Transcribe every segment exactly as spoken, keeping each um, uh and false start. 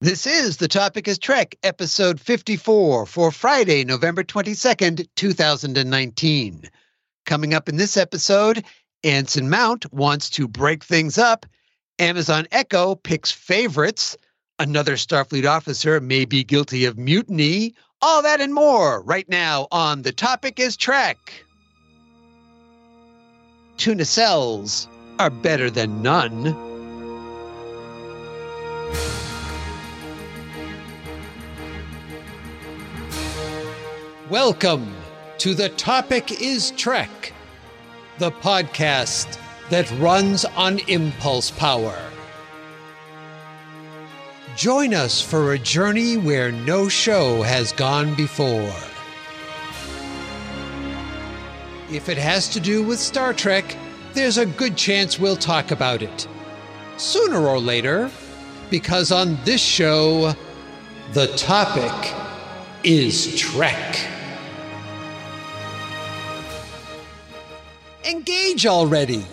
This is The Topic is Trek, episode fifty-four for Friday, November twenty-second, two thousand nineteen. Coming up in this episode, Anson Mount wants to break things up, Amazon Echo picks favorites, another Starfleet officer may be guilty of mutiny, all that and more right now on The Topic is Trek. Two nacelles are better than none. Welcome to The Topic is Trek, the podcast that runs on impulse power. Join us for a journey where no show has gone before. If it has to do with Star Trek, there's a good chance we'll talk about it. Sooner or later, because on this show, the topic is Trek. Engage already.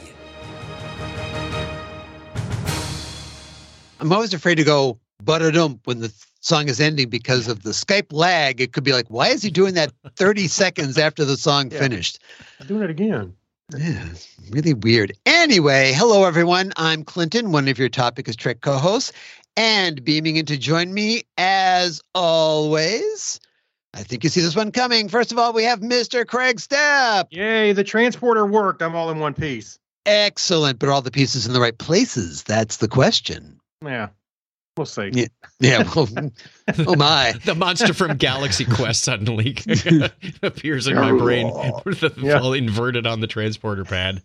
I'm always afraid to go but-a-dump when the song is ending because of the Skype lag. It could be like, why is he doing that thirty seconds after the song yeah. finished? I'm doing it again. Yeah, it's really weird. Anyway, hello, everyone. I'm Clinton, one of your Topic is Trek co-hosts, and beaming in to join me, as always, I think you see this one coming. First of all, we have Mister Craig Stepp. Yay, the transporter worked. I'm all in one piece. Excellent, but are all the pieces in the right places? That's the question. Yeah, we'll see. Yeah, yeah well, oh my. The monster from Galaxy Quest suddenly appears in my brain, yeah. all inverted on the transporter pad.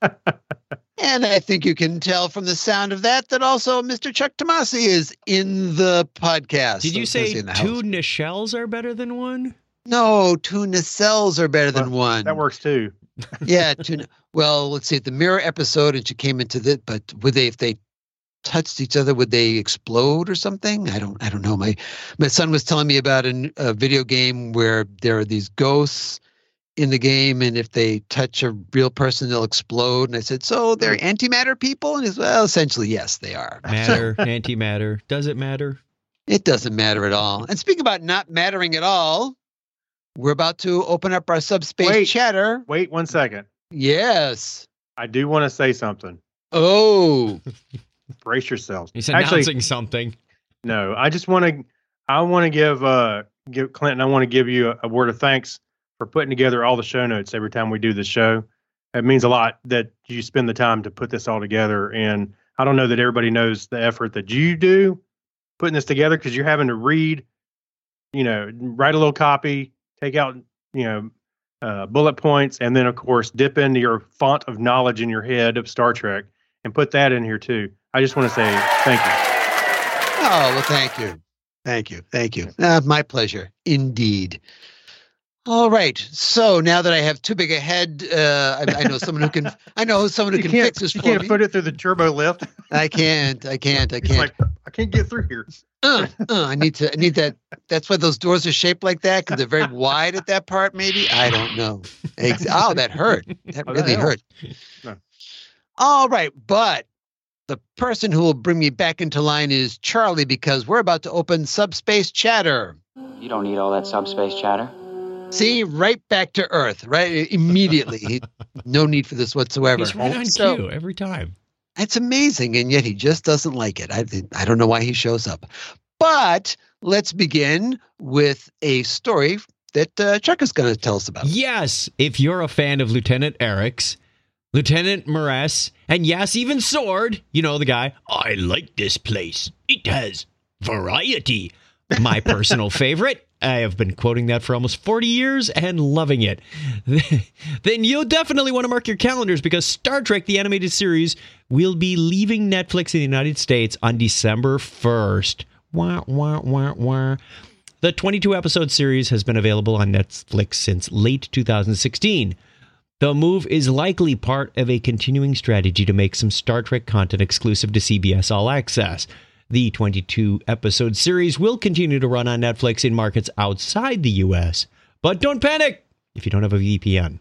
And I think you can tell from the sound of that that also Mister Chuck Tomasi is in the podcast. Did you so say two nacelles are better than one? No, two nacelles are better well, than one. That works too. yeah. Two, well, let's see. The mirror episode, and she came into that, but would they, if they touched each other, would they explode or something? I don't, I don't know. My, my son was telling me about a, a video game where there are these ghosts in the game, and if they touch a real person, they'll explode. And I said, so they're antimatter people? And he's, well, essentially, yes, they are. Matter, antimatter. Does it matter? It doesn't matter at all. And speaking about not mattering at all, we're about to open up our subspace wait, chatter. Wait one second. Yes. I do want to say something. Oh. Brace yourselves. He's announcing Actually, something. No, I just want to, I want to give, uh, give Clinton, I want to give you a, a word of thanks for putting together all the show notes every time we do the show. It means a lot that you spend the time to put this all together. And I don't know that everybody knows the effort that you do putting this together, because you're having to read, you know, write a little copy, take out, you know, uh, bullet points, and then, of course, dip into your font of knowledge in your head of Star Trek and put that in here, too. I just want to say thank you. Oh, well, thank you. Thank you. Thank you. Uh, my pleasure. Indeed. All right. So now that I have too big a head, uh, I, I know someone who can. I know someone who you can can't, fix this for me. You can't me. put it through the turbo lift. I can't. I can't. I can't. It's like, I can't get through here. Uh, uh, I need to. I need that. That's why those doors are shaped like that, because they're very wide at that part. Maybe I don't know. Ex- oh, that hurt. That oh, really that hurt. No. All right, but the person who will bring me back into line is Charlie, because we're about to open subspace chatter. You don't need all that subspace chatter. See, right back to Earth, right? Immediately. No need for this whatsoever. He's right on so, cue every time. It's amazing, and yet he just doesn't like it. I, I don't know why he shows up. But let's begin with a story that uh, Chuck is going to tell us about. Yes, if you're a fan of Lieutenant Eric's, Lieutenant Maress, and yes, even Sword, you know the guy, I like this place. It has variety. My personal favorite. I have been quoting that for almost forty years and loving it. Then you'll definitely want to mark your calendars, because Star Trek, the animated series, will be leaving Netflix in the United States on December first. Wah, wah, wah, wah. The twenty-two episode series has been available on Netflix since late two thousand sixteen. The move is likely part of a continuing strategy to make some Star Trek content exclusive to C B S All Access. The twenty-two episode series will continue to run on Netflix in markets outside the U S, but don't panic if you don't have a V P N.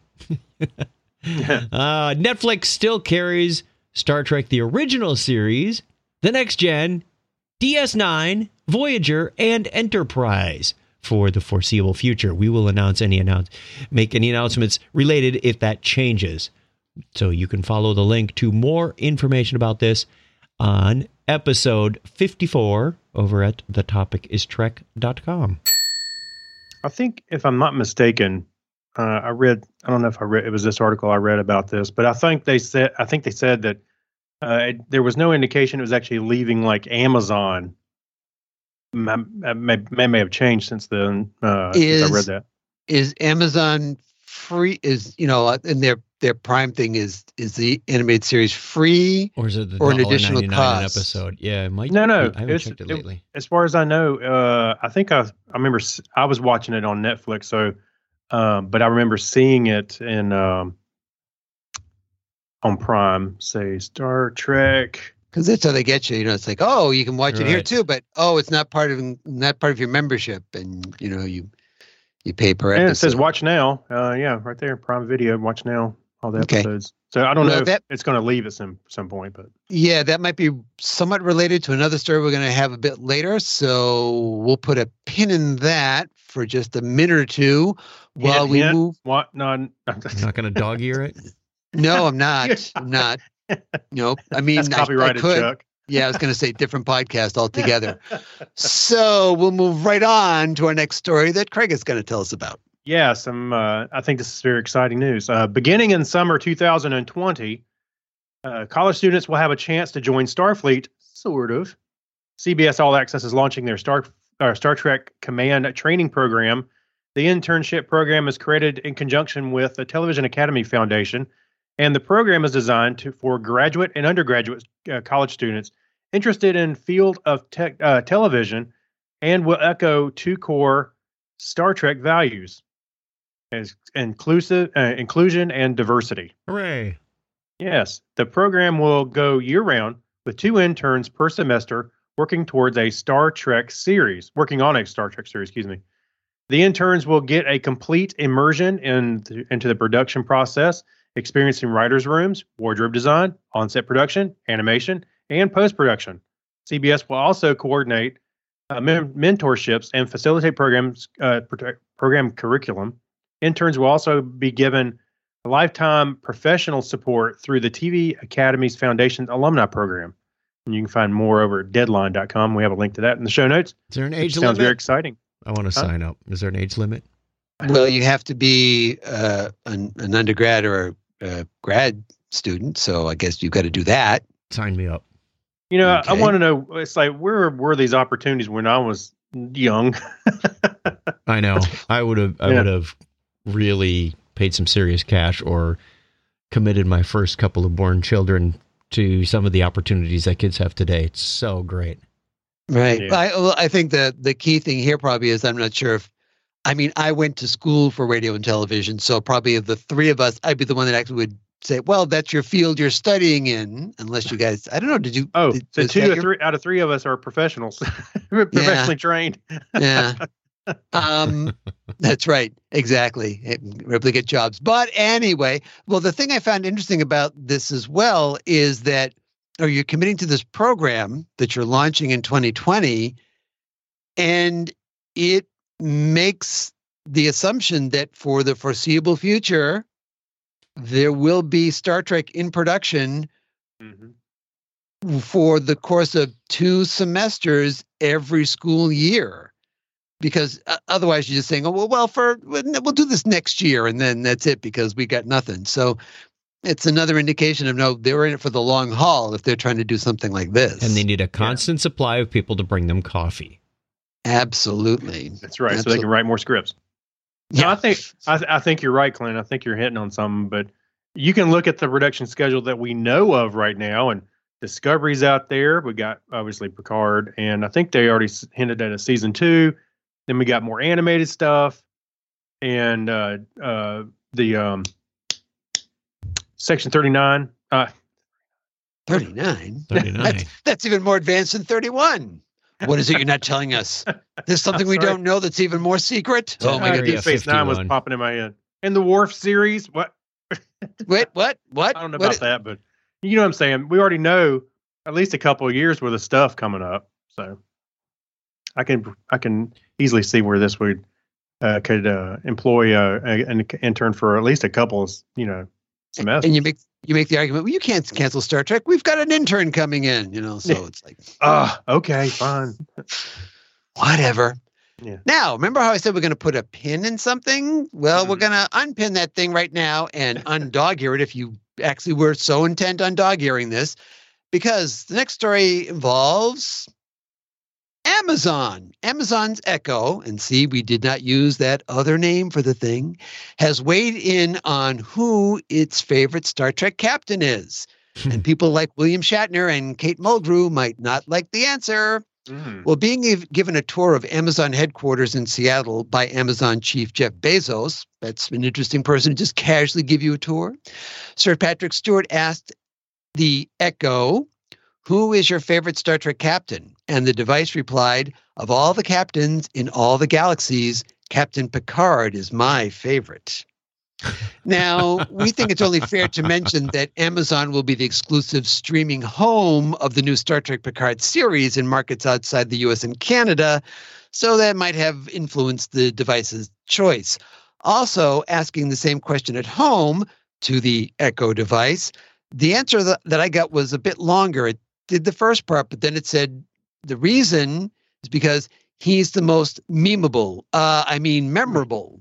uh, Netflix still carries Star Trek, the original series, The Next Gen, D S nine, Voyager, and Enterprise for the foreseeable future. We will announce any announce make any announcements related if that changes. So you can follow the link to more information about this on episode fifty-four over at the topic is trek dot com. I think, if I'm not mistaken, uh, I read. I don't know if I read. It was this article I read about this, but I think they said. I think they said that uh, it, there was no indication it was actually leaving like Amazon. May, may, may, may have changed since then. Uh, Is- since I read that. Is Amazon free? Is, you know, and their their Prime thing is is the animated series free? Or is it the Or an one dollar additional ninety-nine an cost. episode? Yeah, it might. No, no, I haven't it's- checked it it- lately. As far as I know, uh, I think I I remember s- I was watching it on Netflix. So, um, but I remember seeing it in um, on Prime. Say Star Trek. Because that's how they get you. You know, it's like, oh, you can watch it here Right. too, but oh, it's not part of not part of your membership, and you know, you you pay per And episode. it says watch now. Uh, yeah, right there, Prime Video. Watch now. All the Okay. episodes. So I don't Well, know if that- it's going to leave at some some point, but Yeah, that might be somewhat related to another story we're going to have a bit later. So we'll put a pin in that for just a minute or two while Hint, we hint. move. what? No, n- You're not going to dog ear it? No, I'm not. I'm not. Nope. I mean, that's I- I copyrighted, could. Chuck. Yeah, I was going to say different podcast altogether. So we'll move right on to our next story that Craig is going to tell us about. Yeah, some. Uh, I think this is very exciting news. Uh, beginning in summer two thousand twenty, uh, college students will have a chance to join Starfleet. Sort of. C B S All Access is launching their Star uh, Star Trek Command training program. The internship program is created in conjunction with the Television Academy Foundation, and the program is designed to for graduate and undergraduate uh, college students interested in field of tech, uh, television, and will echo two core Star Trek values: as inclusive, uh, inclusion, and diversity. Hooray. Yes, the program will go year-round with two interns per semester working towards a Star Trek series, working on a Star Trek series, excuse me. The interns will get a complete immersion in the, into the production process, experiencing writers' rooms, wardrobe design, on-set production, animation, and post-production. C B S will also coordinate uh, men- mentorships and facilitate programs, uh, protect, program curriculum. Interns will also be given lifetime professional support through the T V Academy's Foundation Alumni Program. And you can find more over at deadline dot com. We have a link to that in the show notes. Is there an It age sounds very limit? exciting. I want to Huh? sign up. Is there an age limit? Well, you have to be uh, an, an undergrad or a, a grad student, so I guess you've got to do that. Sign me up. You know, I, I Okay. want to know, it's like, where were these opportunities when I was young? I know. I would have. I Yeah. would have really paid some serious cash or committed my first couple of born children to some of the opportunities that kids have today. It's so great. Right. Yeah. I, well, I think the the key thing here probably is I'm not sure if, I mean, I went to school for radio and television, so probably of the three of us, I'd be the one that actually would say, well, that's your field you're studying in, unless you guys, I don't know, did you? Oh, did, so was two that or your- three out of three of us are professionals, professionally trained. Yeah. Um, that's right. Exactly. It- Replicate jobs. But anyway, well, the thing I found interesting about this as well is that, or you're committing to this program that you're launching in twenty twenty, and it makes the assumption that for the foreseeable future, there will be Star Trek in production Mhm. for the course of two semesters every school year. Because uh, otherwise you're just saying, oh, well, well, for we'll do this next year and then that's it because we got nothing. So it's another indication of no, they're in it for the long haul if they're trying to do something like this. And they need a constant supply of people to bring them coffee. Absolutely. That's right. So they Absolutely. can write more scripts. No, I think I, th- I think you're right, Clint. I think you're hitting on something. But you can look at the production schedule that we know of right now, and Discovery's out there. We got obviously Picard, and I think they already s- hinted at a season two. Then we got more animated stuff, and uh, uh, the um, Section thirty-nine. Uh, thirty-nine. thirty-nine. That's, that's even more advanced than thirty-one. What is it you're not telling us? There's something we Sorry. don't know that's even more secret? Oh my Uh, God. Deep yeah, Space Nine was fifty-one. popping in my head. And the Worf series. What? Wait, what? What? I don't know What- about that, but you know what I'm saying. We already know at least a couple of years worth of stuff coming up. So I can I can easily see where this would uh, could uh, employ uh, a, an intern for at least a couple of, you know, semesters. And you make you make the argument, well, you can't cancel Star Trek. We've got an intern coming in, you know. So Yeah. it's like, Ah, okay, fine. whatever. Yeah. Now, remember how I said we're going to put a pin in something? Well, Mhm. we're going to unpin that thing right now and undog ear it if you actually were so intent on dog earing this, because the next story involves Amazon. Amazon's Echo, and see, we did not use that other name for the thing, has weighed in on who its favorite Star Trek captain is. And people like William Shatner and Kate Mulgrew might not like the answer. Mm. Well, being giv- given a tour of Amazon headquarters in Seattle by Amazon chief Jeff Bezos, that's an interesting person to just casually give you a tour. Sir Patrick Stewart asked the Echo, who is your favorite Star Trek captain? And the device replied, of all the captains in all the galaxies, Captain Picard is my favorite. Now, we think it's only fair to mention that Amazon will be the exclusive streaming home of the new Star Trek Picard series in markets outside the U S and Canada, so that might have influenced the device's choice. Also, asking the same question at home to the Echo device, the answer that, that I got was a bit longer. It did the first part, but then it said the reason is because he's the most memeable, uh, I mean memorable.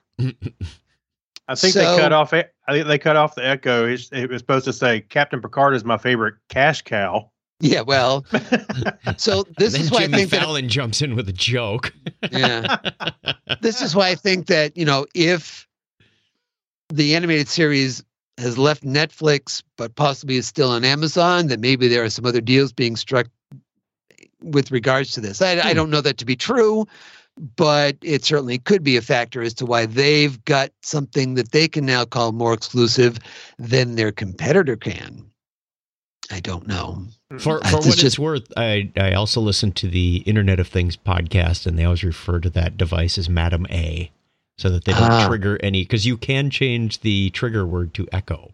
I think So- they cut off. I think they cut off the Echo. It's- It was supposed to say Captain Picard is my favorite cash cow. Yeah, well, so this then is why Jimmy I think that Fallon jumps in with a joke. yeah. This is why I think that, you know, if the animated series has left Netflix, but possibly is still on Amazon, that maybe there are some other deals being struck with regards to this. I, I don't know that to be true, but it certainly could be a factor as to why they've got something that they can now call more exclusive than their competitor can. I don't know. For, Uh, for this what just- it's worth, I, I also listened to the Internet of Things podcast, and they always refer to that device as Madam A, so that they don't Ah. trigger any, because you can change the trigger word to Echo.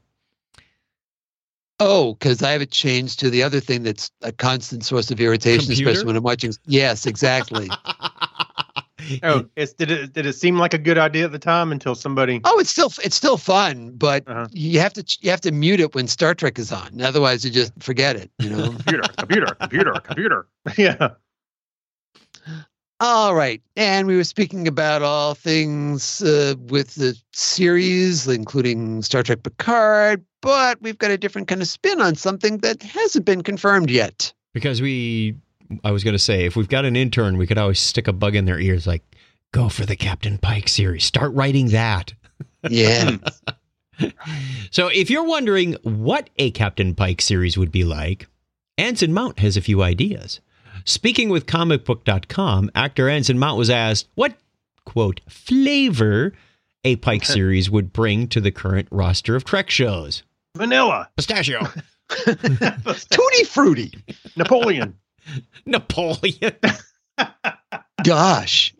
Oh, because I have it changed to the other thing that's a constant source of irritation, Computer? especially when I'm watching. Yes, exactly. Oh, it's, did it did it seem like a good idea at the time until somebody? Oh, it's still it's still fun, but Uh-huh. you have to you have to mute it when Star Trek is on. Otherwise, you just forget it. You know. Computer, computer, computer, computer. Yeah. All right, and we were speaking about all things uh, with the series, including Star Trek Picard, but we've got a different kind of spin on something that hasn't been confirmed yet. Because we, I was going to say, if we've got an intern, we could always stick a bug in their ears like, go for the Captain Pike series. Start writing that. Yeah. So if you're wondering what a Captain Pike series would be like, Anson Mount has a few ideas. Speaking with comic book dot com, actor Anson Mount was asked what, quote, flavor a Pike series would bring to the current roster of Trek shows. Vanilla. Pistachio. Tutti frutti. Napoleon. Napoleon. Gosh.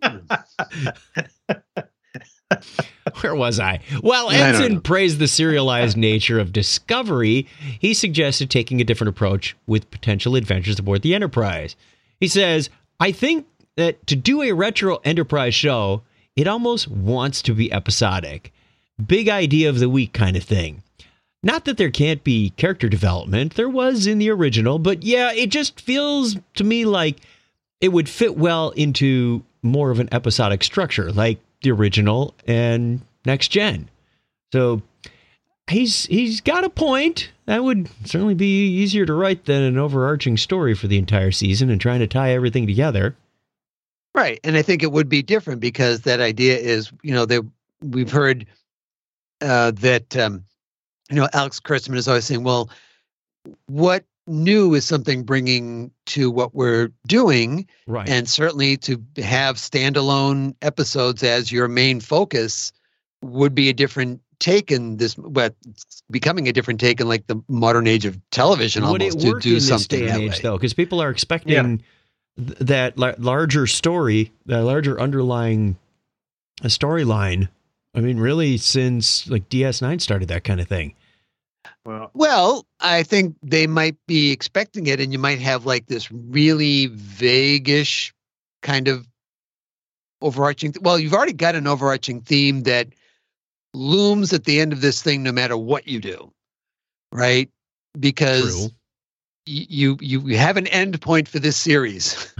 Where was I? While I don't know. Ensign praised the serialized nature of Discovery, he suggested taking a different approach with potential adventures aboard the Enterprise. He says, I think that to do a retro Enterprise show, it almost wants to be episodic. Big idea of the week kind of thing. Not that there can't be character development. There was in the original, but yeah, it just feels to me like it would fit well into more of an episodic structure, like the original and Next Gen. So he's he's got a point. That would certainly be easier to write than an overarching story for the entire season and trying to tie everything together. Right. And I think it would be different because that idea is, you know, that we've heard uh, that, um, you know, Alex Kurtzman is always saying, well, what new is something bringing to what we're doing? Right. And certainly to have standalone episodes as your main focus would be a different take in this, but becoming a different take in like the modern age of television Would almost it to work do in this something day that and age, way. though? Because people are expecting th- that la- larger story, that larger underlying uh, storyline. I mean, really, since like D S nine started that kind of thing. Well, Well, I think they might be expecting it, and you might have like this really vaguish kind of overarching. Th- well, you've already got an overarching theme that looms at the end of this thing, no matter what you do, right? Because True. y- you you you have an end point for this series.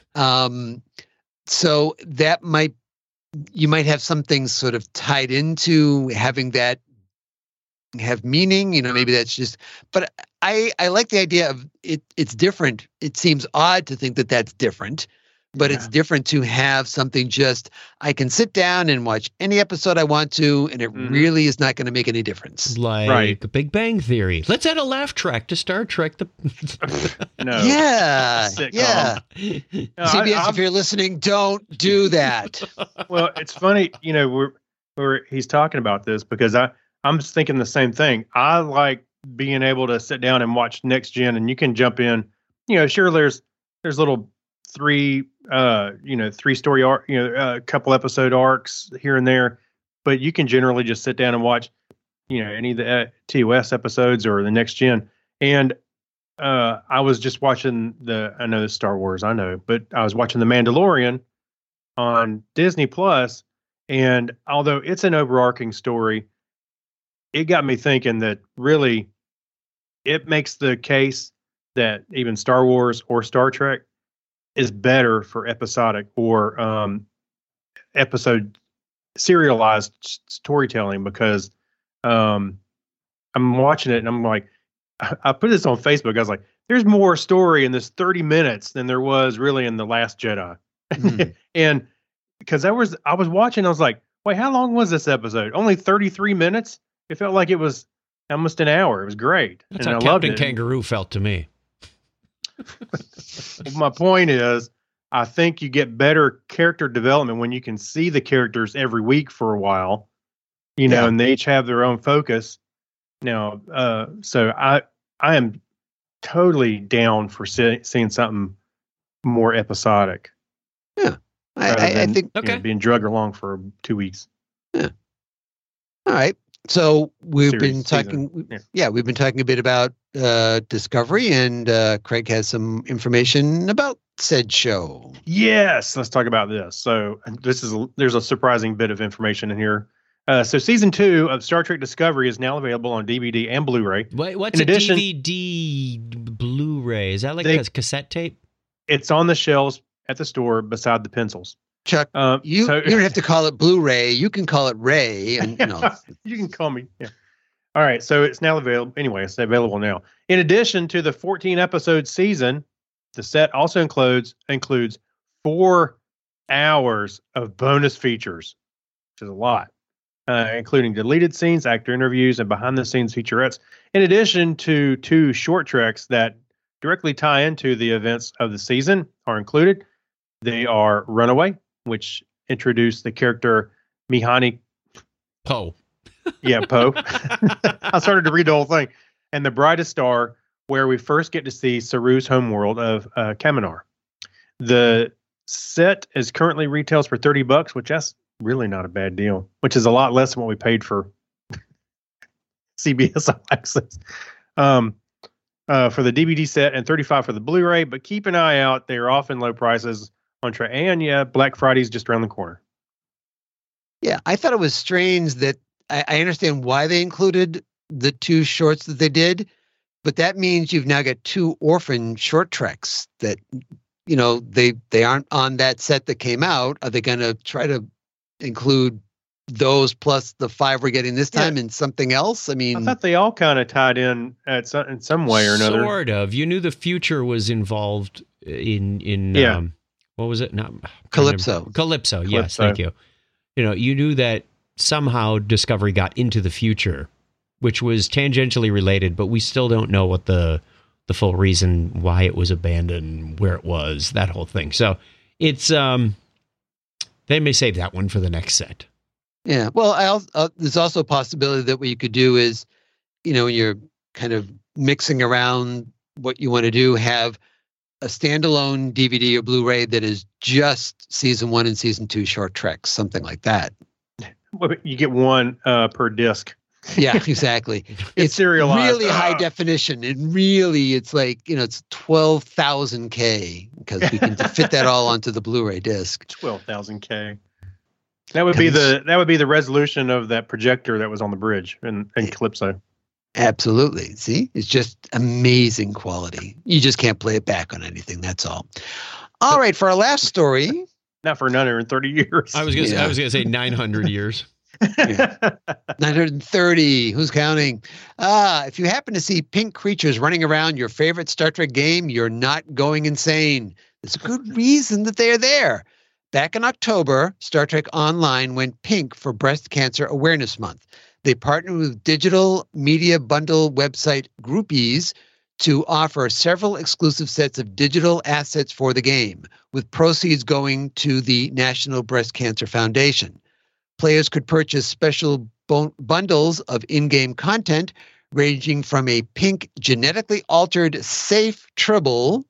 um, so that might you might have some things sort of tied into having that have meaning, you know, maybe that's just, but I, I like the idea of it. It's different. It seems odd to think that that's different, but it's Yeah. different to have something just, I can sit down and watch any episode I want to, and it Mhm. really is not going to make any difference. Like Right. Big Bang Theory. Let's add a laugh track to Star Trek. The no. Yeah. Sitcom. Yeah. No, C B S, I, I'm- if you're listening, don't do that. well, it's funny, you know, we're, we're he's talking about this because I I'm just thinking the same thing. I like being able to sit down and watch Next Gen, and you can jump in. You know, sure, there's there's little three, uh, you know, three story arc, you know, a couple episode arcs here and there, but you can generally just sit down and watch, you know, any of the uh, T O S episodes or the Next Gen. And uh, I was just watching the, I know it's Star Wars, I know, but I was watching The Mandalorian on Disney Plus, and although it's an overarching story, it got me thinking that really it makes the case that even Star Wars or Star Trek is better for episodic or um, episode serialized s- storytelling because um, I'm watching it and I'm like, I, I put this on Facebook. I was like, there's more story in this thirty minutes than there was really in The Last Jedi. Mhm. And because I was, I was watching, I was like, wait, how long was this episode? Only thirty-three minutes? It felt like it was almost an hour. It was great. That's and how I loved Captain it. Kangaroo felt to me. My point is, I think you get better character development when you can see the characters every week for a while, you know, Yeah. and they each have their own focus. Now, uh, so I, I am totally down for see, seeing something more episodic. I, rather I, I than, think, you know, Okay. being drugged along for two weeks. all right. So we've Series, been season. talking, Yeah. yeah, we've been talking a bit about uh, Discovery, and uh, Craig has some information about said show. Yes, let's talk about this. So this is a, there's a surprising bit of information in here. Uh, so season two of Star Trek Discovery is now available on D V D and Blu-ray. Wait, what's In a addition- D V D Blu-ray? Is that like They- a cassette tape? It's on the shelves at the store beside the pencils. Chuck, Um, you, so- you don't have to call it Blu-ray. You can call it Ray. And, you know, you can call me. Yeah. All right. So it's now available. Anyway, it's available now. In addition to the fourteen episode season, the set also includes includes four hours of bonus features, which is a lot, uh, including deleted scenes, actor interviews, and behind the scenes featurettes. In addition to two short treks that directly tie into the events of the season are included. They are Runaway, which introduced the character Mihani. Poe. Yeah, Poe. I started to read the whole thing. And The Brightest Star, where we first get to see Saru's homeworld of uh, Kaminar. The set is currently retails for thirty bucks, which that's really not a bad deal, which is a lot less than what we paid for C B S All Access. Um, uh, for the D V D set and thirty-five for the Blu-ray, but keep an eye out. They are often low prices on Tra- and yeah, Black Friday's just around the corner. yeah, I thought it was strange that I, I understand why they included the two shorts that they did, but that means you've now got two orphan short treks that, you know, they they aren't on that set that came out. Are they going to try to include those plus the five we're getting this Yeah. time in something else? I mean, I thought they all kind of tied in at some, in some way or another. Sort of. You knew the future was involved in in Yeah. um, what was it? Not Calypso. Calypso. Yes, Calypso. thank you. You know, you knew that somehow Discovery got into the future, which was tangentially related, but we still don't know what the the full reason why it was abandoned, where it was, that whole thing. So it's um, they may save that one for the next set. yeah. Well, I also, uh, there's also a possibility that what you could do is, you know, when you're kind of mixing around what you want to do, have a standalone D V D or Blu-ray that is just season one and season two short treks, something like that. Well, you get one uh, per disc. Yeah, exactly. It's It's serialized. really high Ah. definition. And really, it's like, you know, it's twelve thousand K because we can fit that all onto the Blu-ray disc. twelve thousand K. That would be the that would be the resolution of that projector that was on the bridge in, in Calypso. Absolutely. See, it's just amazing quality. You just can't play it back on anything. That's all. All right, for our last story. Not for another thirty years. I was gonna say, Yeah. I was gonna say nine hundred years. nine hundred thirty. Who's counting? Ah, if you happen to see pink creatures running around your favorite Star Trek game, you're not going insane. There's a good reason that they are there. Back in October, Star Trek Online went pink for Breast Cancer Awareness Month. They partnered with digital media bundle website Groupies to offer several exclusive sets of digital assets for the game, with proceeds going to the National Breast Cancer Foundation. Players could purchase special bon- bundles of in-game content ranging from a pink genetically altered safe Tribble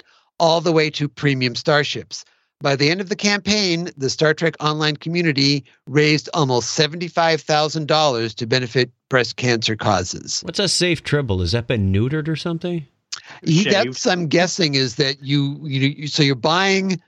all the way to premium starships. By the end of the campaign, the Star Trek Online community raised almost seventy-five thousand dollars to benefit breast cancer causes. What's a safe Tribble? Has that been neutered or something? He, Shaved. that's, I'm guessing, is that you, you, you so you're buying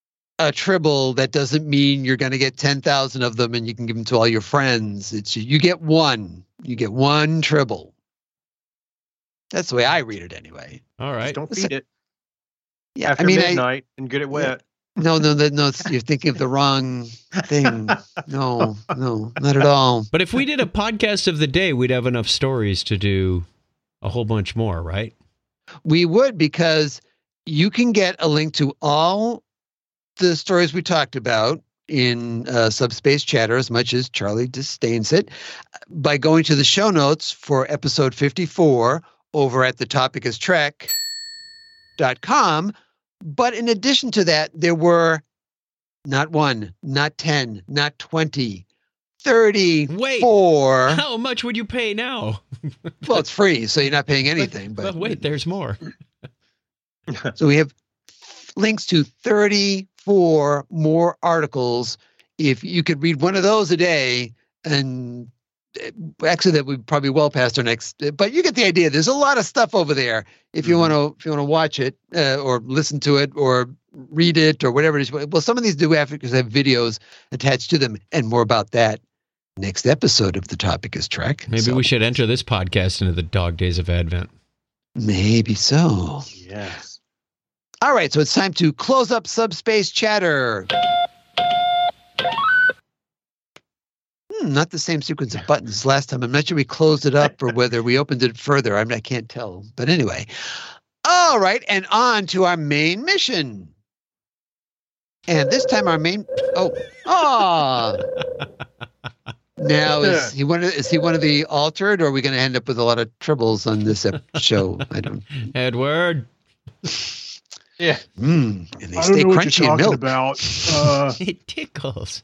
a Tribble. That doesn't mean you're going to get ten thousand of them and you can give them to all your friends. It's you get one. You get one Tribble. That's the way I read it anyway. All right. Just don't feed it Yeah, after I mean, I, midnight and get it wet. no, no, no, no. it's- You're thinking of the wrong thing. No, no, not at all. But if we did a podcast of the day, we'd have enough stories to do a whole bunch more, right? We would, because you can get a link to all the stories we talked about in uh, Subspace Chatter, as much as Charlie disdains it, by going to the show notes for episode fifty-four over at the topic is trek dot com. But in addition to that, there were not one, not ten, not twenty, thirty-four. How much would you pay now? Well, it's free, so you're not paying anything. But But wait, there's more. so we have links to thirty-four more articles. If you could read one of those a day, and uh, actually that would probably well past our next, but you get the idea. There's a lot of stuff over there. If you want to, if you want to watch it uh, or listen to it or read it or whatever it is. Well, some of these do have, because they have videos attached to them, and more about that next episode of The Topic is Trek. Maybe So, we should enter this podcast into the dog days of Advent. Maybe so. Yes. All right, so it's time to close up Subspace Chatter. Hmm, not the same sequence of buttons last time. I'm not sure we closed it up or whether we opened it further. I, mean, I can't tell. But anyway. All right, and on to our main mission. And this time our main... Oh, ah. Now, is he one of, is he one of the altered, or are we going to end up with a lot of tribbles on this ep- show? I don't... Edward. Yeah. Mm, and they I stay don't know what crunchy you're and talking milk. about. Uh, It tickles.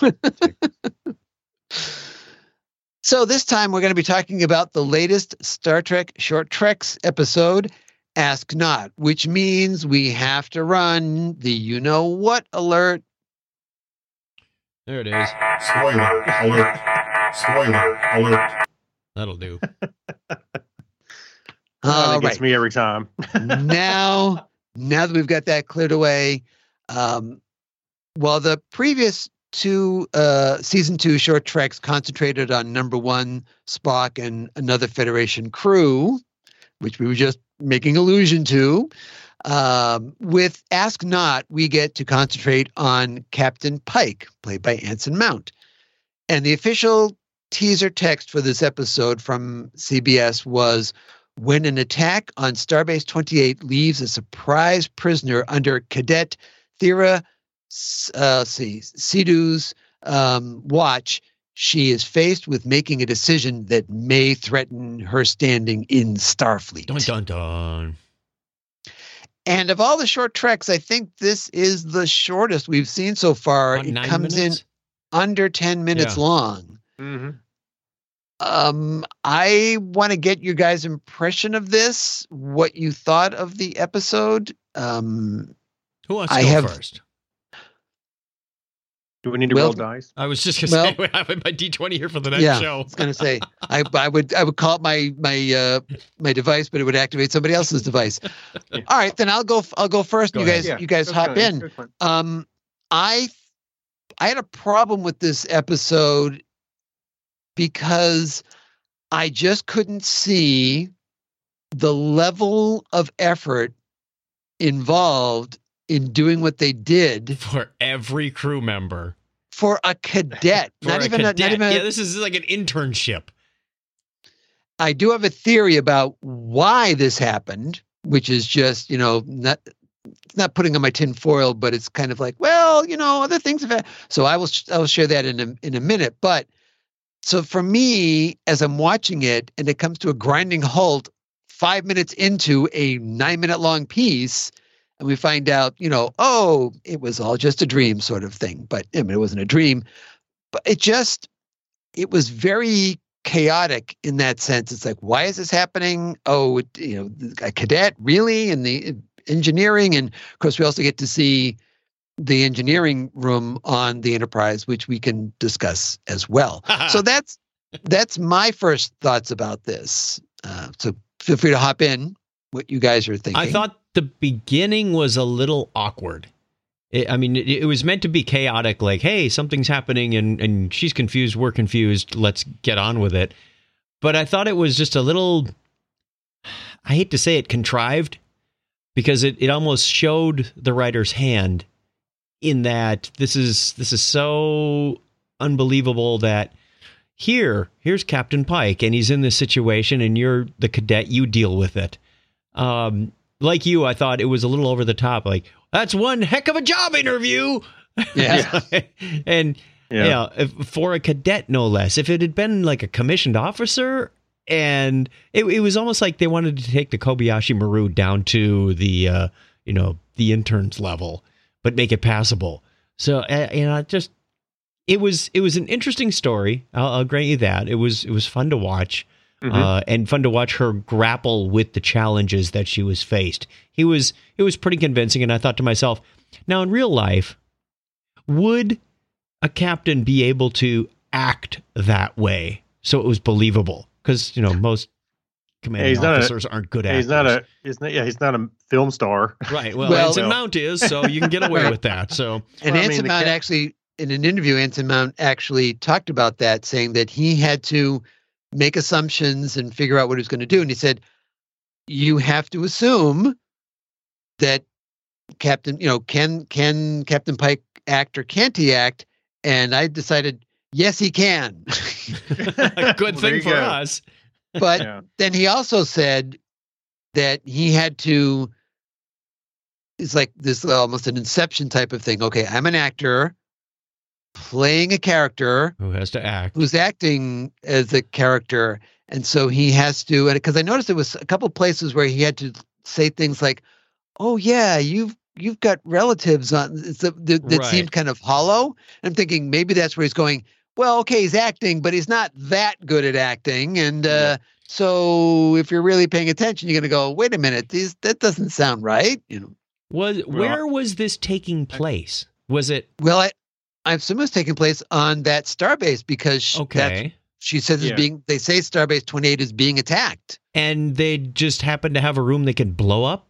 So this time we're going to be talking about the latest Star Trek Short Treks episode, Ask Not, which means we have to run the you-know-what alert. There it is. Spoiler alert. Spoiler alert. That'll do. Oh, All that gets right. me every time. now, now that we've got that cleared away, um, while the previous two uh, season two short treks concentrated on number one Spock and another Federation crew, which we were just making allusion to, um, with Ask Not, we get to concentrate on Captain Pike, played by Anson Mount. And the official teaser text for this episode from C B S was, when an attack on Starbase twenty-eight leaves a surprise prisoner under Cadet Thera uh, see, Sidhu's um, watch, she is faced with making a decision that may threaten her standing in Starfleet. Dun dun dun. And of all the short treks, I think this is the shortest we've seen so far. About It nine comes minutes? in under ten minutes Yeah. long. Mm-hmm. Um, I want to get your guys' impression of this, what you thought of the episode. Um, Who wants to I go have- first? Do we need to Well, roll dice? I was just gonna Well- say we have my D twenty here for the next Yeah, I show. was gonna say I I would I would call it my my uh my device, but it would activate somebody else's device. Yeah. All right, then I'll go I'll go first. Go you ahead. guys you guys Go hop Clint, in. go Clint. Um, I I had a problem with this episode because I just couldn't see the level of effort involved in doing what they did For every crew member. for a cadet. For not a even a, cadet. not even. a- Yeah, this is like an internship. I do have a theory about why this happened, which is just, you know, not it's not putting on my tin foil, but it's kind of like, well, you know, other things have happened. So I will I will share that in a in a minute. But so for me, as I'm watching it, and it comes to a grinding halt five minutes into a nine minute long piece, and we find out, you know, oh, it was all just a dream, sort of thing. But I mean, it wasn't a dream, but it just it was very chaotic in that sense. It's like, why is this happening? Oh, it, you know, a cadet really in the engineering, and of course we also get to see the engineering room on the Enterprise, which we can discuss as well. So that's that's my first thoughts about this. Uh, so feel free to hop in what you guys are thinking. I thought the beginning was a little awkward. It, I mean, it, it was meant to be chaotic, like, hey, something's happening and, and she's confused, we're confused, let's get on with it. But I thought it was just a little, I hate to say it, contrived, because it, it almost showed the writer's hand in that this is this is so unbelievable that here, here's Captain Pike, and he's in this situation, and you're the cadet, you deal with it. Um, like you, I thought it was a little over the top, like, that's one heck of a job interview. Yeah. and Yeah. yeah, if, for a cadet, no less. If it had been like a commissioned officer, and it, it was almost like they wanted to take the Kobayashi Maru down to the, uh, you know, the interns level, but make it passable. So, uh, you know, it just, it was, it was an interesting story. I'll, I'll grant you that. It was, it was fun to watch. Mhm. Uh, and fun to watch her grapple with the challenges that she was faced. He was, it was pretty convincing, and I thought to myself, now in real life, would a captain be able to act that way so it was believable? Because, you know, most commanding he's not a- officers aren't good actors. He's not a. He's not. Yeah, he's not a film star. right. Well, Well- Ensign Mount is, so you can get away with that. So And Well, I mean, Anson the Mount ca- actually, in an interview, Anson Mount actually talked about that, saying that he had to make assumptions and figure out what he was going to do. And he said, you have to assume that Captain, you know, can can Captain Pike act or can't he act? And I decided, yes, he can. good There thing you for go. us. But Yeah. then he also said that he had to, it's like this almost an Inception type of thing. Okay, I'm an actor playing a character Who has to act? who's acting as a character. And so he has to, and because I noticed there was a couple places where he had to say things like, oh yeah, you've, you've got relatives on it's the, that, that Right. seemed kind of hollow. I'm thinking maybe that's where he's going, well, okay, he's acting, but he's not that good at acting. And, uh, so if you're really paying attention, you're going to go, wait a minute, these, that doesn't sound right. You know, Was where was this taking place? Was it well, I, I assume it's taking place on that starbase because sh- that's, okay? she says Yeah. it's being, they say starbase twenty-eight is being attacked. And they just happened to have a room they could blow up?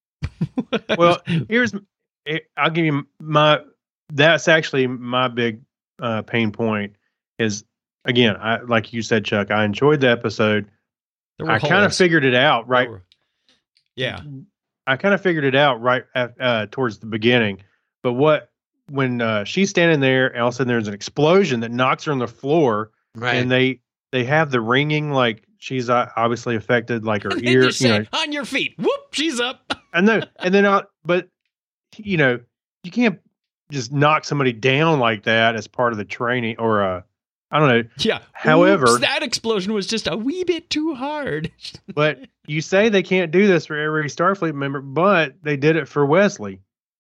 Well, here's. eh, I'll give you my. That's actually my big uh, pain point. Is again, I like you said, Chuck. I enjoyed the episode. There were I kind of holes. figured it out right. There were- Yeah. I kind of figured it out right at, uh, towards the beginning. But what when uh, she's standing there, and all of a sudden there's an explosion that knocks her on the floor, Right. and they they have the ringing like she's uh, obviously affected, like her And ear, just you say, know. on your feet. Whoop, she's up. I know, and then I, but you know, you can't just knock somebody down like that as part of the training, or uh, I don't know. Yeah. However- Oops, that explosion was just a wee bit too hard. But you say they can't do this for every Starfleet member, but they did it for Wesley.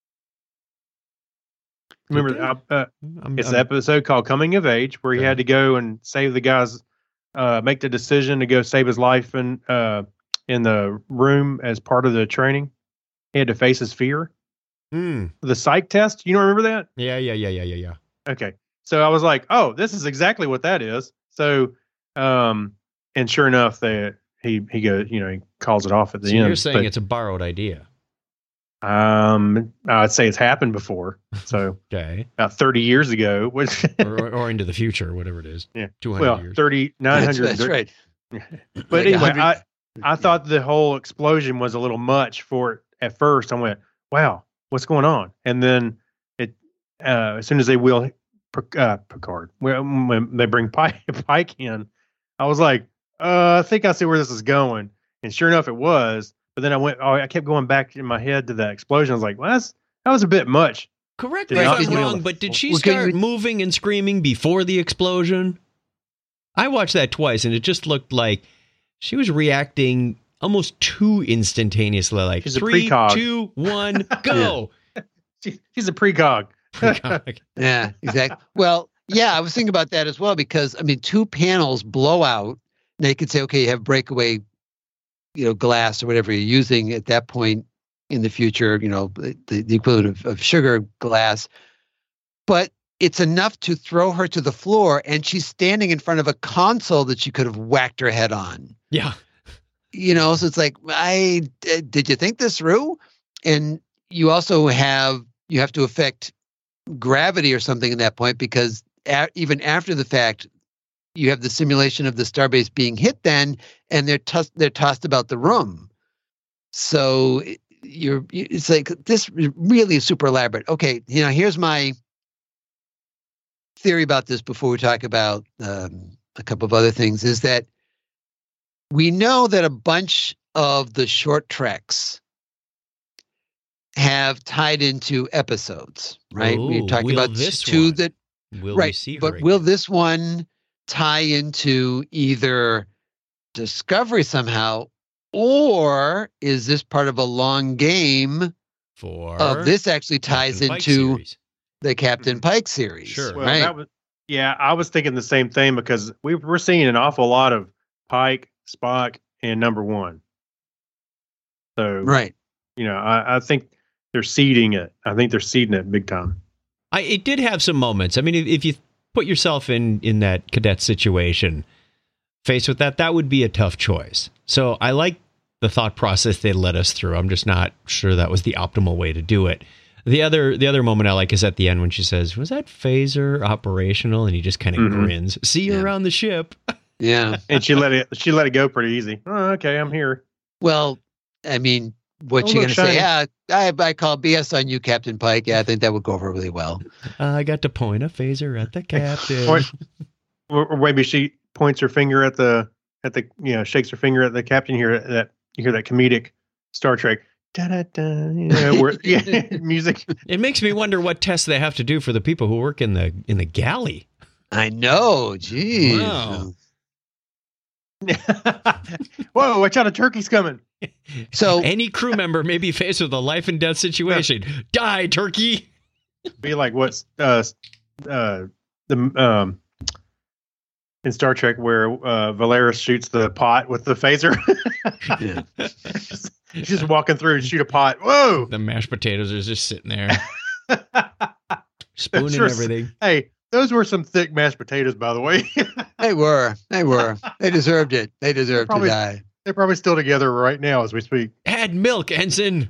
Remember, they? uh, uh, I'm- it's I'm- the episode called "Coming of Age," where he Yeah. had to go and save the guy's, uh, make the decision to go save his life in uh, in the room as part of the training. He had to face his fear, Hmm. the psych test. You don't remember that? Yeah, yeah, yeah, yeah, yeah, yeah. Okay. So I was like, oh, this is exactly what that is. So, um, and sure enough, they, he, he goes, you know, he calls it off at the So end. you're saying But, it's a borrowed idea. um, I'd say it's happened before. So Okay. about thirty years ago, which, or, or into the future, whatever it is. yeah, two hundred well, years. thirty, nine That's, hundred. that's right. But Like anyway, one hundred I, I thought the whole explosion was a little much for it at first. I went, wow, what's going on? And then it, uh, as soon as they wheel uh, Picard, when, when they bring Pike, Pike in, I was like, uh, I think I see where this is going. And sure enough, it was. But then I went, oh, I kept going back in my head to that explosion. I was like, well, that's, that was a bit much. Correct Did me if not I'm feel wrong, the- but did she Well, can start you- moving and screaming before the explosion? I watched that twice, and it just looked like she was reacting almost too instantaneously. Like She's a three, precog. two, one, go. She, she's a precog. Yeah, exactly. Well, yeah, I was thinking about that as well because I mean, two panels blow out. And they could say, okay, you have breakaway, you know, glass or whatever you're using at that point in the future. You know, the, the equivalent of, of sugar glass, but it's enough to throw her to the floor, and she's standing in front of a console that she could have whacked her head on. Yeah. You know, so it's like, I uh, did you think this through? And you also have you have to affect gravity or something at that point because a- even after the fact, you have the simulation of the starbase being hit then, and they're toss- they're tossed about the room. So it- you're it's like this really is super elaborate. Okay, you know, here's my theory about this before we talk about um, a couple of other things is that we know that a bunch of the short treks have tied into episodes, right? Oh, We're talking will about this two one? that Will right, we see her but again? will this one tie into either Discovery somehow, or is this part of a long game for of this actually ties Captain Pike into series? the Captain Pike series? Sure. Well, right? that was, yeah, I was thinking the same thing because we, we're seeing an awful lot of Pike, Spock, and Number One. So, right. you know, I, I think they're seeding it. I think they're seeding it big time. I, it did have some moments. I mean, if, if you put yourself in, in that cadet situation, faced with that, that would be a tough choice. So I like the thought process they led us through. I'm just not sure that was the optimal way to do it. The other the other moment I like is at the end when she says, was that phaser operational? And he just kind of Mhm. grins. See you Yeah. around the ship. Yeah. And she let it she let it go pretty easy. Oh, okay, I'm here. Well, I mean, what Oh, you look, gonna say? shiny. Yeah, I I call B S on you, Captain Pike. Yeah, I think that would go over really well. Uh, I got to point a phaser at the captain. Or, or maybe she points her finger at the at the you know shakes her finger at the captain. Here that you hear that comedic Star Trek. Da da da. You know, where, yeah, music. It makes me wonder what tests they have to do for the people who work in the in the galley. I know. Geez. Wow. Whoa! Watch out! A turkey's coming. So Any crew member may be faced with a life and death situation. Die, turkey. Be like what's uh uh the um in Star Trek where uh Valeris shoots the pot with the phaser. yeah. She's just walking through and shoot a pot. Whoa! The mashed potatoes are just sitting there, spooning Sure. everything. Hey, those were some thick mashed potatoes, by the way. They were. They were. They deserved it. They deserved Probably- to die. They're probably still together right now as we speak. Add milk, ensign.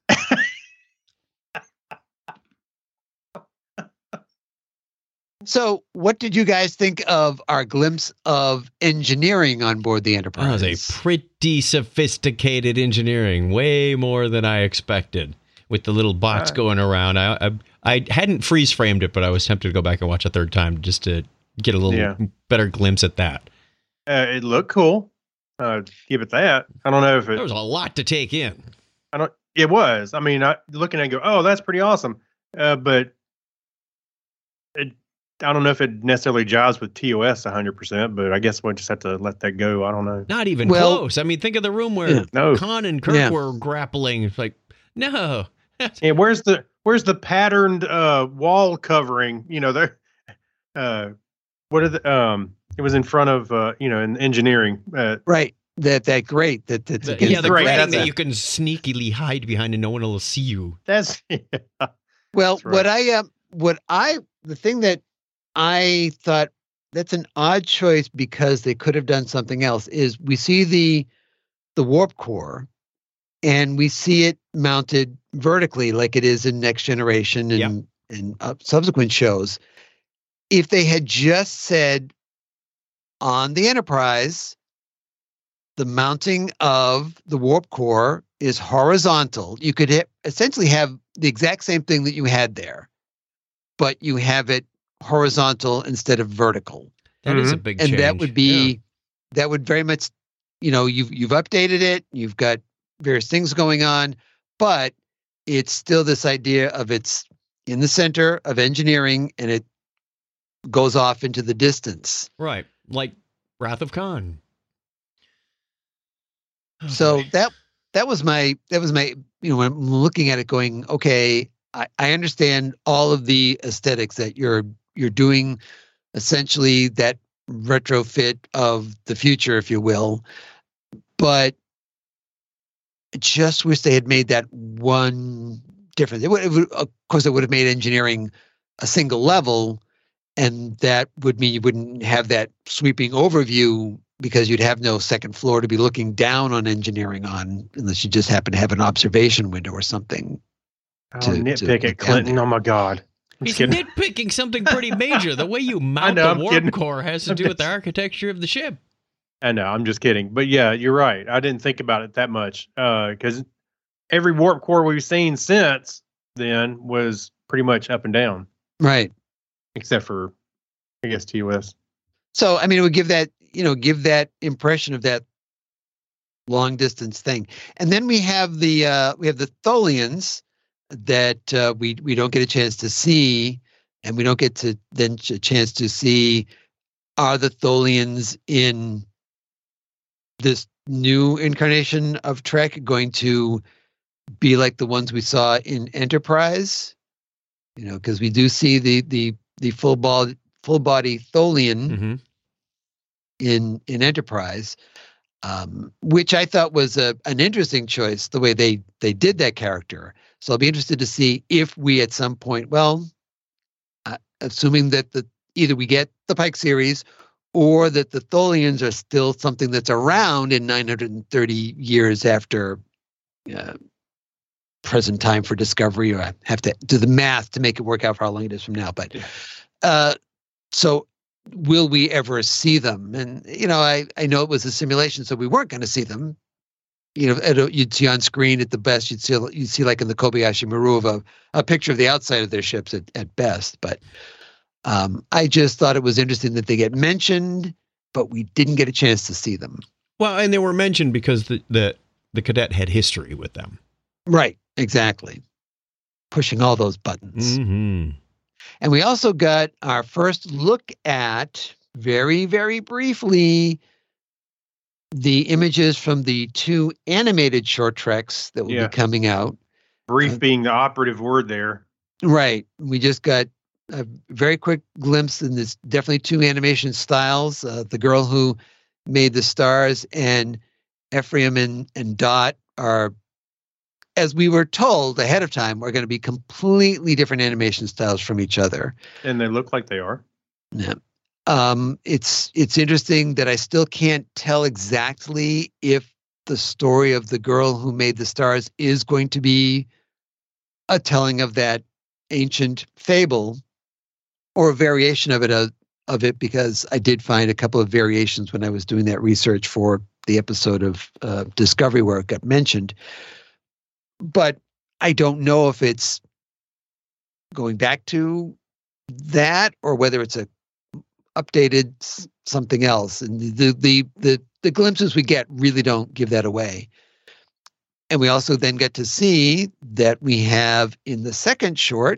So, what did you guys think of our glimpse of engineering on board the That Enterprise? was a pretty sophisticated engineering, way more than I expected. With the little bots Uh, going around, I, I I hadn't freeze framed it, but I was tempted to go back and watch a third time just to get a little Yeah. better glimpse at that. Uh, it looked cool. Uh, give it that. I don't know if it. There was a lot to take in. I don't. It was. I mean, I looking at it, and go, oh, that's pretty awesome. Uh, but it, I don't know if it necessarily jives with T O S one hundred percent. But I guess we'll just have to let that go. I don't know. Not even Well- close. I mean, think of the room where Yeah. No. Khan and Kirk Yeah. were grappling. It's like, no. And where's the where's the patterned uh, wall covering? You know, there. Uh, what are the um? It was in front of uh, you know, in engineering. Uh, right. That that great. That that's The- against yeah, the Right, grating that's that it. you can sneakily hide behind and no one will see you. that's Well, That's right. what I uh, what I the thing that I thought that's an odd choice because they could have done something else is we see the the warp core and we see it mounted vertically like it is in Next Generation and, Yep. and uh, subsequent shows. If they had just said on the Enterprise, the mounting of the warp core is horizontal, you could ha- essentially have the exact same thing that you had there, but you have it horizontal instead of vertical. That is a Mhm. big And change. that would be, that would very much, you know, you've, you've updated it, you've got various things going on, but it's still this idea of it's in the center of engineering and it goes off into the distance. Yeah. Right. Like Wrath of Khan. Oh, So boy. that that was my that was my you know when I'm looking at it going, okay, I, I understand all of the aesthetics that you're you're doing, essentially that retrofit of the future, if you will, but I just wish they had made that one difference. It would, it would of course it would have made engineering a single level, and that would mean you wouldn't have that sweeping overview because you'd have no second floor to be looking down on engineering on unless you just happen to have an observation window or something. Oh, to- to nitpick look it, down Clinton. there. Oh my God. I'm He's just kidding. nitpicking something pretty major. The way you mount know, the I'm warp kidding. core has to I'm do with the just- architecture of the ship. I know, I'm just kidding. But yeah, you're right. I didn't think about it that much. Uh, because every warp core we've seen since then was pretty much up and down, Right. except for I guess T O S. So I mean, it would give that you know give that impression of that long distance thing, and then we have the uh, we have the Tholians that uh, we we don't get a chance to see, and we don't get to then ch- a chance to see are the Tholians in this new incarnation of Trek going to be like the ones we saw in Enterprise? You know, because we do see the the the full body full body Tholian Mm-hmm. in in Enterprise, um, which I thought was a an interesting choice the way they they did that character. So I'll be interested to see if we at some point, well, uh, assuming that the either we get the Pike series or that the Tholians are still something that's around in nine hundred thirty years after uh, present time for Discovery, or I have to do the math to make it work out for how long it is from now. But uh, so will we ever see them? And, you know, I, I know it was a simulation, so we weren't going to see them. You know, at a, you'd see on screen at the best, you'd see, you'd see like in the Kobayashi Maru of a, a picture of the outside of their ships at, at best. But um, I just thought it was interesting that they get mentioned, but we didn't get a chance to see them. Well, and they were mentioned because the, the, the cadet had history with them. Right, exactly. Pushing all those buttons. Mm-hmm. And we also got our first look at, very, very briefly, the images from the two animated short treks that will Yeah. be coming out. Brief Uh, being the operative word there. Right. We just got a very quick glimpse in this, definitely two animation styles. Uh, the girl who made the stars and Ephraim and, and Dot are, as we were told ahead of time, are going to be completely different animation styles from each other. And they look like they are. Yeah. Um, it's it's interesting that I still can't tell exactly if the story of the girl who made the stars is going to be a telling of that ancient fable or a variation of it uh, of it, because I did find a couple of variations when I was doing that research for the episode of uh, Discovery where it got mentioned. But I don't know if it's going back to that or whether it's a updated s- something else. And the, the the the glimpses we get really don't give that away. And we also then get to see that we have in the second short,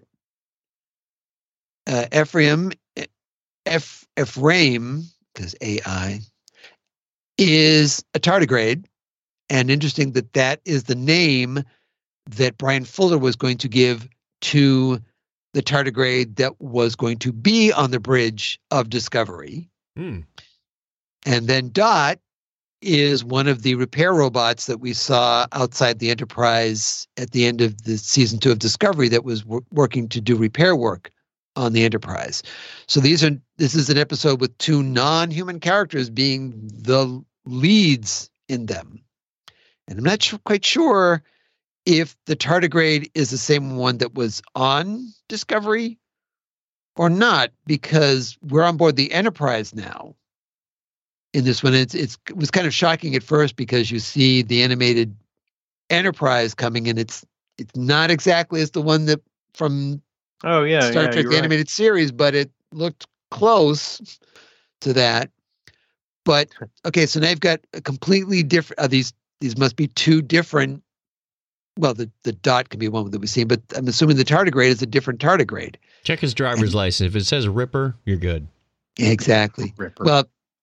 uh, Ephraim, Eph, Ephraim, because A I, is a tardigrade. And interesting that that is the name that Brian Fuller was going to give to the tardigrade that was going to be on the bridge of Discovery. Hmm. And then Dot is one of the repair robots that we saw outside the Enterprise at the end of the season two of Discovery that was wor- working to do repair work on the Enterprise. So these are this is an episode with two non-human characters being the leads in them. And I'm not sure, quite sure if the tardigrade is the same one that was on Discovery or not, because we're on board the Enterprise now. In this one, it's, it's it was kind of shocking at first because you see the animated Enterprise coming in. It's it's not exactly as the one that from Oh yeah, Star yeah, Trek you're the right. animated series, but it looked close to that. But okay, so now you've got a completely different. Uh, these these must be two different. Well, the the dot can be one that we've seen, but I'm assuming the tardigrade is a different tardigrade. Check his driver's license. If it says Ripper, you're good. Exactly. Ripper. Well,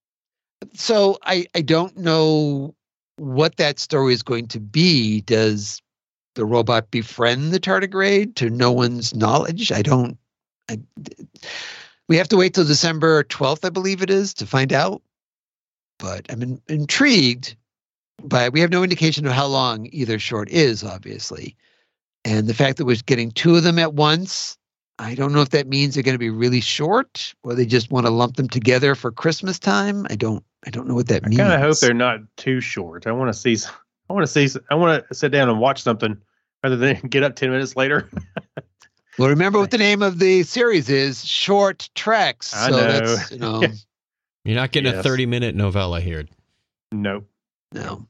so I I don't know what that story is going to be. Does the robot befriend the tardigrade to no one's knowledge? I don't. I, we have to wait till December twelfth, I believe it is, to find out. But I'm in, intrigued. But we have no indication of how long either short is, obviously. And the fact that we're getting two of them at once, I don't know if that means they're going to be really short or they just want to lump them together for Christmas time. I don't I don't know what that I means. kind of hope they're not too short. I want to see. s- I want to see. s- I want to sit down and watch something rather than get up ten minutes later. Well, remember what the name of the series is, Short Treks. I so know. that's, you know, You're not getting a Yes. thirty-minute novella here. Nope. no.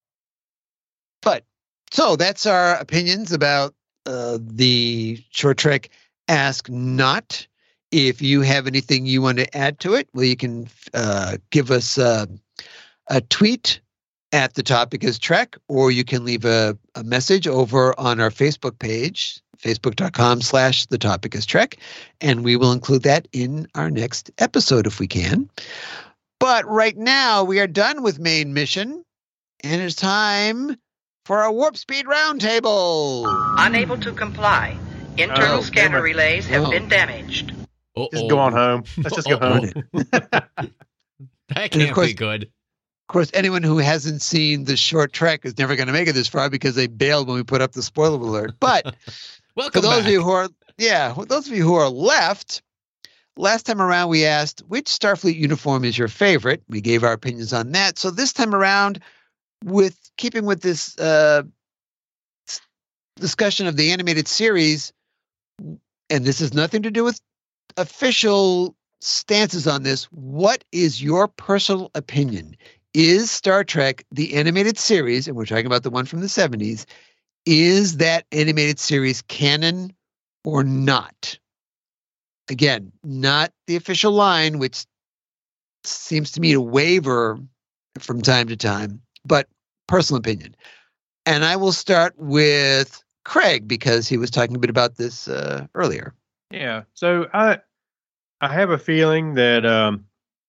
But so that's our opinions about uh, the Short Trek Ask Not. If you have anything you want to add to it, well, you can uh, give us uh, a tweet at The Topic is Trek, or you can leave a, a message over on our Facebook page, facebook.com slash The Topic is Trek, and we will include that in our next episode if we can. But right now, we are done with main mission, and it's time for our Warp Speed Roundtable. Unable to comply. Internal Oh, scanner damn it. relays have Oh. been damaged. Just go on home. Let's just go Uh-oh. home. That And can't of course- be good. Of course, anyone who hasn't seen the Short Trek is never going to make it this far because they bailed when we put up the spoiler alert. But Welcome for those back. of you who are, yeah, for those of you who are left, last time around we asked which Starfleet uniform is your favorite. We gave our opinions on that. So this time around, with keeping with this uh, s- discussion of the animated series, and this has nothing to do with official stances on this, what is your personal opinion? Is Star Trek, the animated series, and we're talking about the one from the seventies, is that animated series canon or not? Again, not the official line, which seems to me to waver from time to time, but personal opinion. And I will start with Craig because he was talking a bit about this uh, earlier. Yeah. So I I have a feeling that um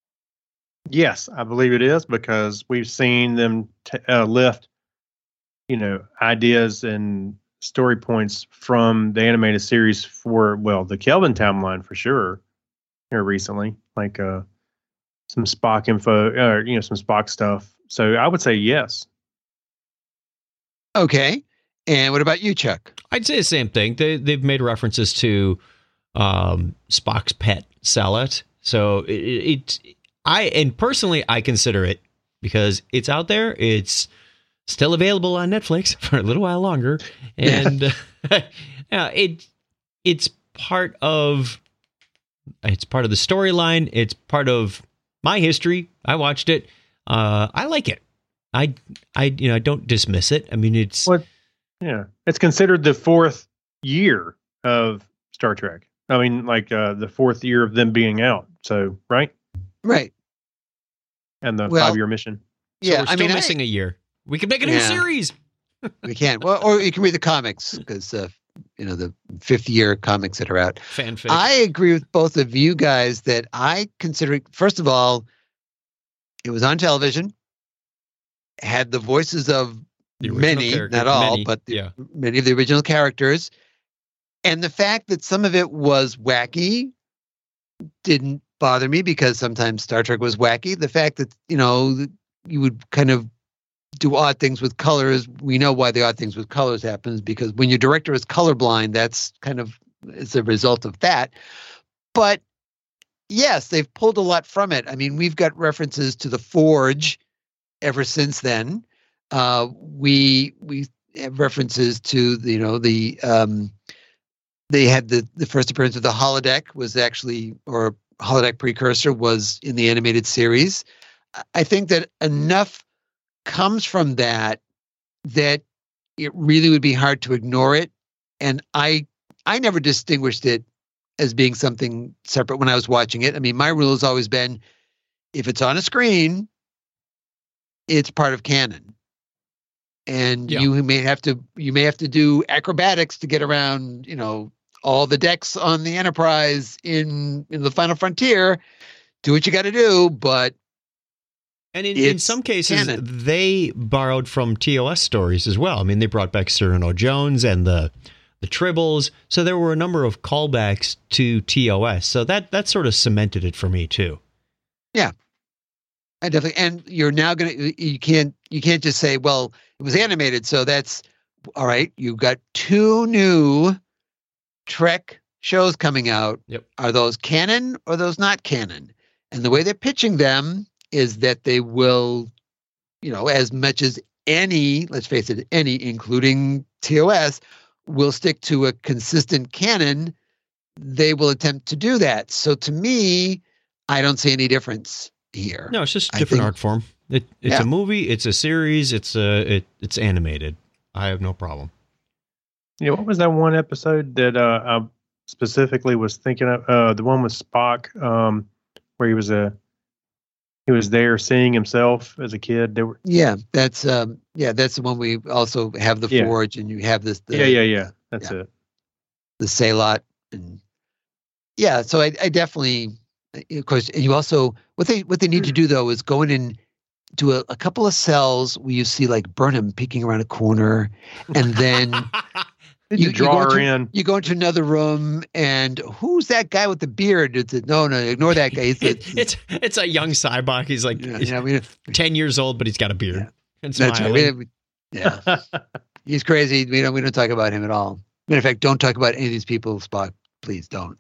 yes, I believe it is because we've seen them t- uh, lift you know ideas and story points from the animated series for well, the Kelvin timeline for sure here recently, like uh some Spock info or you know some Spock stuff. So I would say yes. Okay. And what about you, Chuck? I'd say the same thing. They they've made references to um, Spock's pet Salet. So it, it, I and personally I consider it because it's out there. It's still available on Netflix for a little while longer, and uh, yeah, it it's part of it's part of the storyline. It's part of my history. I watched it. Uh, I like it. I I you know I don't dismiss it. I mean it's. What? Yeah, it's considered the fourth year of Star Trek. I mean, like uh, the fourth year of them being out. So, right? Right. And the Well, five-year mission. So Yeah. we're I still mean, I- missing a year. We could make a new Yeah. series. we can. Well, or you can read the comics because, uh, you know, the fifth year comics that are out. Fanfic. I agree with both of you guys that I consider, first of all, it was on television, had the voices of The original many, character- not all, many, but the, yeah. many of the original characters. And the fact that some of it was wacky didn't bother me because sometimes Star Trek was wacky. The fact that, you know, you would kind of do odd things with colors. We know why the odd things with colors happens because when your director is colorblind, that's kind of is a result of that. but yes, they've pulled a lot from it. I mean, we've got references to the Forge ever since then. Uh, we we have references to the, you know, the um, they had the the first appearance of the holodeck was actually, or holodeck precursor was in the animated series. I think that enough comes from that that it really would be hard to ignore it. And I I never distinguished it as being something separate when I was watching it. I mean, my rule has always been, if it's on a screen, it's part of canon. And Yeah. you may have to you may have to do acrobatics to get around, you know, all the decks on the Enterprise in in the Final Frontier. Do what you got to do, but And in, in It's some cases, canon. they borrowed from T O S stories as well. I mean, they brought back Cyrano Jones and the the Tribbles. So there were a number of callbacks to T O S. So that that sort of cemented it for me too. I definitely, and you're now gonna you can't you can't just say, well, it was animated, so that's all right. You've got two new Trek shows coming out. Yep. Are those canon or those not canon? And the way they're pitching them is that they will, you know, as much as any, let's face it, any, including T O S, will stick to a consistent canon. They will attempt to do that. So to me, I don't see any difference here. No, it's just I different think- art form. It, it's Yeah. a movie. It's a series. It's a it, it's animated. I have no problem. Yeah, what was that one episode that uh, I specifically was thinking of? Uh, the one with Spock, um, where he was a he was there seeing himself as a kid. There were, Yeah, that's um, yeah, that's the one we also have the Yeah. Forge, and you have this. The, yeah, yeah, yeah. That's yeah. it. the Salot, and yeah, so I, I definitely, of course, and you also what they what they need to do though is go in and do a, a couple of cells where you see like Burnham peeking around a corner, and then Did You- you, you draw go her to- in? you go into another room, and who's that guy with the beard? It's a, no, no, ignore that guy. He's a, It, it's it's a young Cybok. He's like yeah, he's yeah, we, ten years old, but he's got a beard Yeah. and that's right. smiling. We- we- yeah, he's crazy. We don't we don't talk about him at all. Matter of fact, don't talk about any of these people, Spock. Please don't.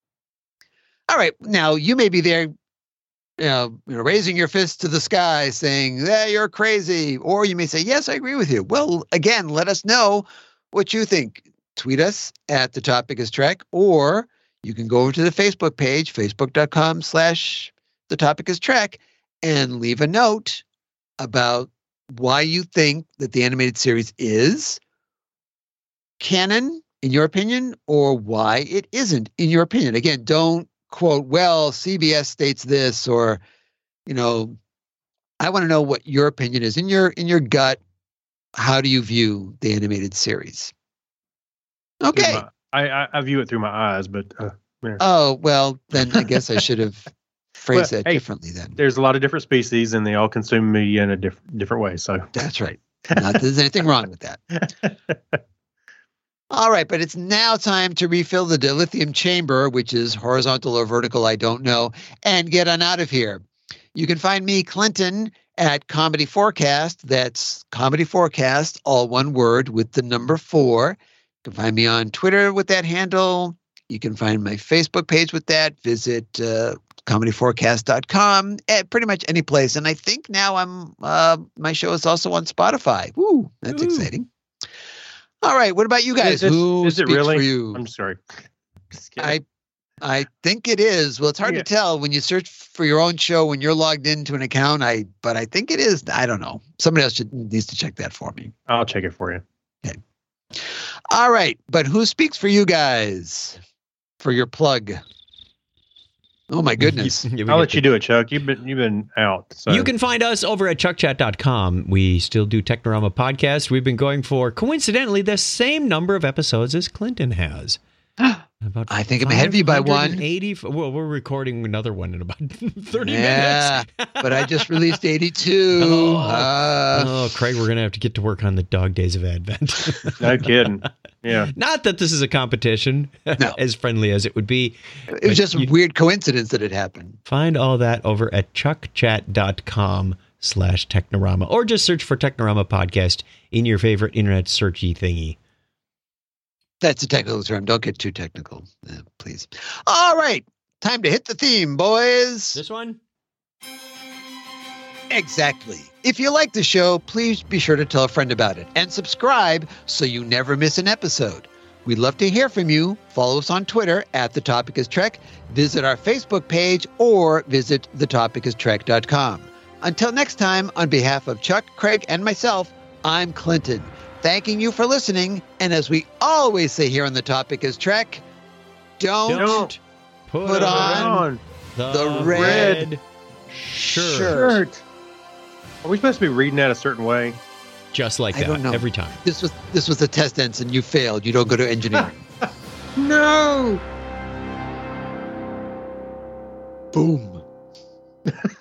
All right, now you may be there, you know, you know, raising your fist to the sky, saying, "Yeah, you're crazy," or you may say, "Yes, I agree with you." Well, again, let us know what you think. Tweet us at The Topic is Trek, or you can go over to the Facebook page, facebook.com slash The Topic is Trek, and leave a note about why you think that the animated series is canon, in your opinion, or why it isn't, in your opinion. Again, don't quote, well, C B S states this, or, you know, I want to know what your opinion is. In your in your gut, how do you view the animated series? Okay. Through my- I, I I view it through my eyes, but uh, Oh, well, then I guess I should have phrased Well, that hey, differently then. there's a lot of different species, and they all consume media in a diff- different way. So That's right. Not that there's anything wrong with that. All right, but it's now time to refill the dilithium chamber, which is horizontal or vertical, I don't know, and get on out of here. You can find me, Clinton, at Comedy Forecast. That's Comedy Forecast, all one word with the number four. You can find me on Twitter with that handle. You can find my Facebook page with that. Visit uh, comedy forecast dot com at pretty much any place. And I think now I'm uh, my show is also on Spotify. Woo, that's Ooh. exciting. All right, what about you guys? Is it- Who is it speaks really? for you? I'm sorry. Just kidding. I I think it is. Well, it's hard Yeah. to tell when you search for your own show when you're logged into an account. I but I think it is. I don't know. Somebody else should needs to check that for me. I'll check it for you. All right, but who speaks for you guys for your plug? Oh my goodness. Yeah, we I'll get let to- you do it, Chuck. You've been you've been out. So You can find us over at chuck chat dot com. We still do Technorama podcast. We've been going for, coincidentally, the same number of episodes as Clinton has. About I think I'm ahead of you by one. eighty. Well, we're recording another one in about thirty Yeah, minutes. but I just released eighty-two. Oh. Uh, Oh, Craig, we're going to have to get to work on the Dog Days of Advent. no kidding. Yeah. Not that this is a competition, No. as friendly as it would be. it was just a You- weird coincidence that it happened. Find all that over at chuck chat dot com slash Technorama, or just search for Technorama Podcast in your favorite internet searchy thingy. That's a technical term. Don't get too technical, uh, please. All right. Time to hit the theme, boys. This one? Exactly. If you like the show, please be sure to tell a friend about it and subscribe so you never miss an episode. We'd love to hear from you. Follow us on Twitter at The Topic is Trek. Visit our Facebook page or visit the topic is trek dot com. Until next time, on behalf of Chuck, Craig, and myself, I'm Clinton. Thanking you for listening. And as we always say here on The Topic is Trek, don't, Don't put, put on, on the, the red, red shirt. shirt. Are we supposed to be reading that a certain way? Just like I that don't know. every time. This was this was a test, Ensign. You failed. You don't go to engineering. No. Boom.